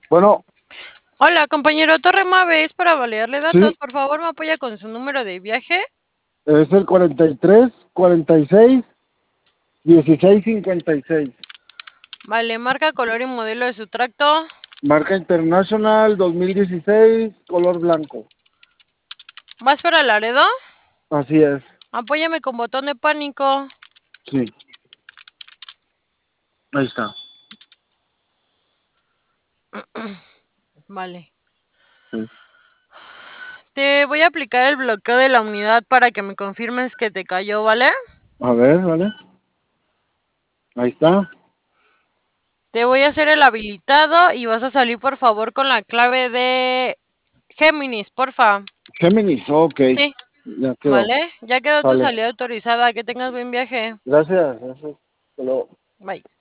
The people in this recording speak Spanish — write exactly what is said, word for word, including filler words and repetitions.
Bueno, Hola, compañero Torre Mave, es para validarle sí, datos. Por favor, me apoya con su número de viaje. es el cuarenta y tres, cuarenta y seis, dieciséis cincuenta y seis. Vale, marca, color y modelo de su tracto. Marca International dos mil dieciséis, color blanco. ¿Vas para Laredo? Así es, Apóyame con botón de pánico. sí, ahí está. Vale. Sí. Te voy a aplicar el bloqueo de la unidad para que me confirmes que te cayó, ¿vale? A ver, vale, ahí está. Te voy a hacer el habilitado y vas a salir, por favor, con la clave de Géminis, porfa. Géminis, ok, Sí, ya quedó. vale. Ya quedó tu Vale, salida autorizada. Que tengas buen viaje. gracias, gracias. Hasta luego. Bye.